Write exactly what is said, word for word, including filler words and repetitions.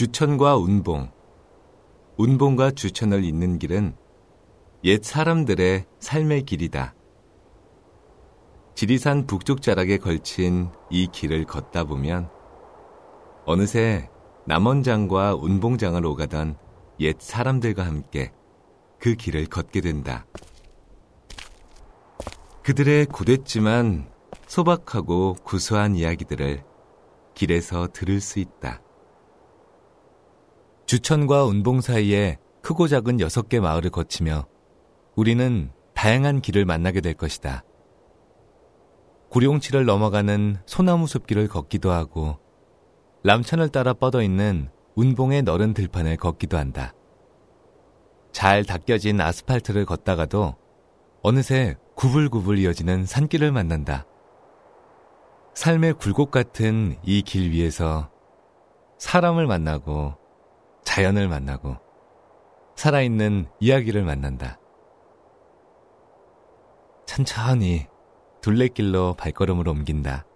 주천과 운봉, 운봉과 주천을 잇는 길은 옛 사람들의 삶의 길이다. 지리산 북쪽 자락에 걸친 이 길을 걷다 보면 어느새 남원장과 운봉장을 오가던 옛 사람들과 함께 그 길을 걷게 된다. 그들의 고됐지만 소박하고 구수한 이야기들을 길에서 들을 수 있다. 주천과 운봉 사이에 크고 작은 여섯 개 마을을 거치며 우리는 다양한 길을 만나게 될 것이다. 구룡치를 넘어가는 소나무 숲길을 걷기도 하고 람천을 따라 뻗어있는 운봉의 너른 들판을 걷기도 한다. 잘 닦여진 아스팔트를 걷다가도 어느새 구불구불 이어지는 산길을 만난다. 삶의 굴곡 같은 이 길 위에서 사람을 만나고 자연을 만나고 살아있는 이야기를 만난다. 천천히 둘레길로 발걸음을 옮긴다.